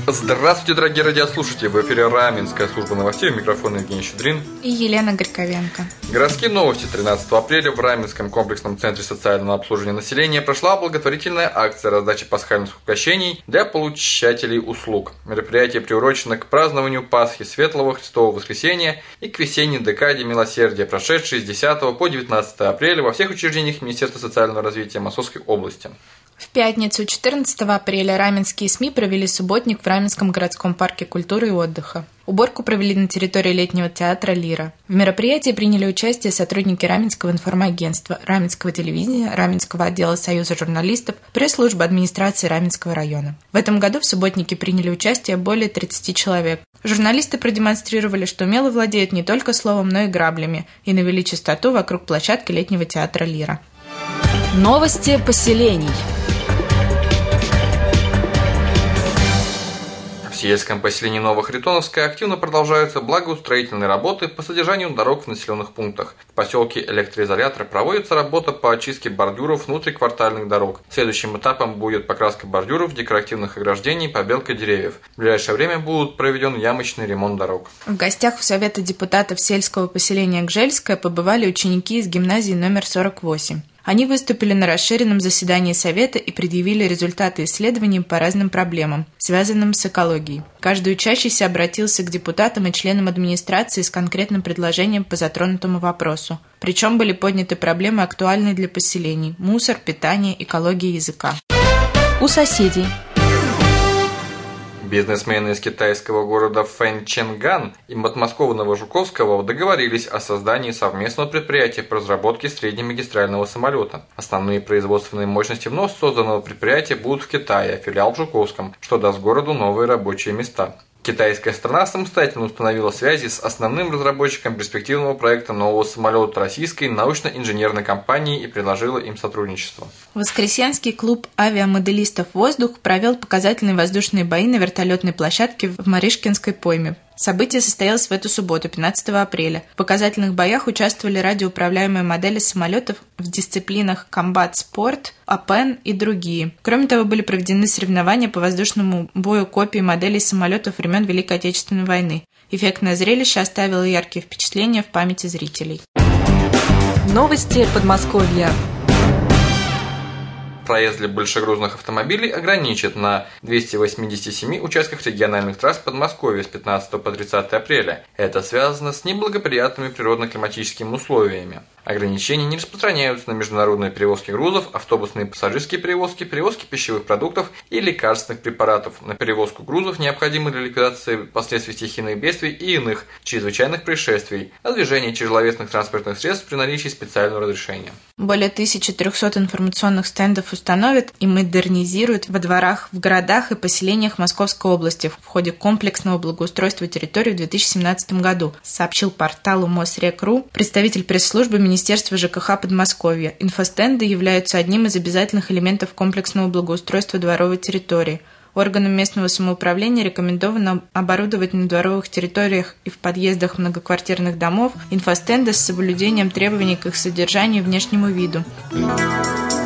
Здравствуйте, дорогие радиослушатели! В эфире Раменская служба новостей. У микрофона Евгений Щедрин и Елена Горьковенко. Городские новости. 13 апреля в Раменском комплексном центре социального обслуживания населения прошла благотворительная акция раздачи пасхальных угощений для получателей услуг. Мероприятие приурочено к празднованию Пасхи Светлого Христового Воскресения и к весенней декаде Милосердия, прошедшей с 10 по 19 апреля во всех учреждениях Министерства социального развития Московской области. В пятницу, 14 апреля, раменские СМИ провели субботник в Раменском городском парке культуры и отдыха. Уборку провели на территории летнего театра «Лира». В мероприятии приняли участие сотрудники Раменского информагентства, Раменского телевидения, Раменского отдела Союза журналистов, пресс-службы администрации Раменского района. В этом году в субботнике приняли участие более 30 человек. Журналисты продемонстрировали, что умело владеют не только словом, но и граблями, и навели чистоту вокруг площадки летнего театра «Лира». Новости поселений. В сельском поселении Новохритоновское активно продолжаются благоустроительные работы по содержанию дорог в населенных пунктах. В поселке Электроизолятор проводится работа по очистке бордюров внутриквартальных дорог. Следующим этапом будет покраска бордюров, декоративных ограждений, побелка деревьев. В ближайшее время будет проведен ямочный ремонт дорог. В гостях у Совета депутатов сельского поселения Гжельское побывали ученики из гимназии номер 48. Они выступили на расширенном заседании Совета и предъявили результаты исследований по разным проблемам, связанным с экологией. Каждый учащийся обратился к депутатам и членам администрации с конкретным предложением по затронутому вопросу. Причем были подняты проблемы, актуальные для поселений – мусор, питание, экология языка. У соседей. Бизнесмены из китайского города Фэнчэнган и подмосковного Жуковского договорились о создании совместного предприятия по разработке среднемагистрального самолета. Основные производственные мощности вновь созданного предприятия будут в Китае, а филиал в Жуковском, что даст городу новые рабочие места. Китайская страна самостоятельно установила связи с основным разработчиком перспективного проекта нового самолета российской научно-инженерной компании и предложила им сотрудничество. Воскресенский клуб авиамоделистов «Воздух» провел показательные воздушные бои на вертолетной площадке в Маришкинской пойме. Событие состоялось в эту субботу, 15 апреля. В показательных боях участвовали радиоуправляемые модели самолетов в дисциплинах комбат-спорт, ОПЕН и другие. Кроме того, были проведены соревнования по воздушному бою копий моделей самолетов времен Великой Отечественной войны. Эффектное зрелище оставило яркие впечатления в памяти зрителей. Новости Подмосковья. Проезд для большегрузных автомобилей ограничат на 287 участках региональных трасс Подмосковья с 15 по 30 апреля. Это связано с неблагоприятными природно-климатическими условиями. Ограничения не распространяются на международные перевозки грузов, автобусные пассажирские перевозки, перевозки пищевых продуктов и лекарственных препаратов, на перевозку грузов, необходимых для ликвидации последствий стихийных бедствий и иных чрезвычайных происшествий, на движение тяжеловесных транспортных средств при наличии специального разрешения. Более 1300 информационных стендов установят и модернизируют во дворах, в городах и поселениях Московской области в ходе комплексного благоустройства территории в 2017 году, сообщил порталу Мосрек.ру представитель пресс-службы Министерства ЖКХ Подмосковья. Инфостенды являются одним из обязательных элементов комплексного благоустройства дворовой территории. Органам местного самоуправления рекомендовано оборудовать на дворовых территориях и в подъездах многоквартирных домов инфостенды с соблюдением требований к их содержанию и внешнему виду.